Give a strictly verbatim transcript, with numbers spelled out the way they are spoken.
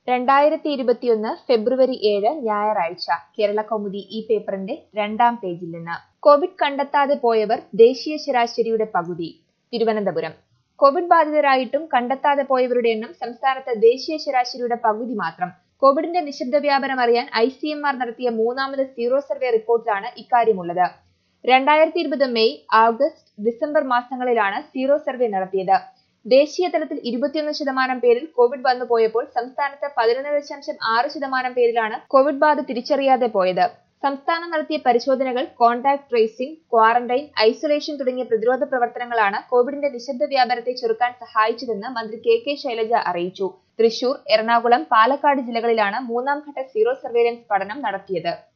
രണ്ടായിരത്തി ഇരുപത്തിയൊന്ന് ഫെബ്രുവരി ഏഴ് ഞായറാഴ്ച കേരളകൗമുദി ഈ പേപ്പറിന്റെ രണ്ടാം പേജിൽ നിന്ന് കോവിഡ് കണ്ടെത്താതെ പോയവർ ദേശീയ ശരാശരിയുടെ പകുതി. തിരുവനന്തപുരം. കോവിഡ് ബാധിതരായിട്ടും കണ്ടെത്താതെ പോയവരുടെ എണ്ണം സംസ്ഥാനത്ത് ദേശീയ ശരാശരിയുടെ പകുതി മാത്രം. കോവിഡിന്റെ നിശബ്ദ വ്യാപനം അറിയാൻ ഐ സി എം ആർ നടത്തിയ മൂന്നാമത് സീറോ സർവേ റിപ്പോർട്ടിലാണ് ഇക്കാര്യമുള്ളത്. രണ്ടായിരത്തി ഇരുപത് മെയ്, ആഗസ്റ്റ്, ഡിസംബർ മാസങ്ങളിലാണ് സീറോ സർവേ നടത്തിയത്. ദേശീയ തലത്തിൽ ഇരുപത്തിയൊന്ന് ശതമാനം പേരിൽ കോവിഡ് വന്നുപോയപ്പോൾ സംസ്ഥാനത്ത് പതിനൊന്ന് ദശാംശം ആറ് ശതമാനം പേരിലാണ് കോവിഡ് ബാധ തിരിച്ചറിയാതെ പോയത്. സംസ്ഥാനം നടത്തിയ പരിശോധനകൾ, കോൺടാക്ട് ട്രേസിംഗ്, ക്വാറന്റൈൻ, ഐസൊലേഷൻ തുടങ്ങിയ പ്രതിരോധ പ്രവർത്തനങ്ങളാണ് കോവിഡിന്റെ നിശബ്ദ വ്യാപനത്തെ ചെറുക്കാൻ സഹായിച്ചതെന്ന് മന്ത്രി കെ കെ ശൈലജ അറിയിച്ചു. തൃശൂർ, എറണാകുളം, പാലക്കാട് ജില്ലകളിലാണ് മൂന്നാം ഘട്ട സീറോ സർവേലൻസ് പഠനം നടത്തിയത്.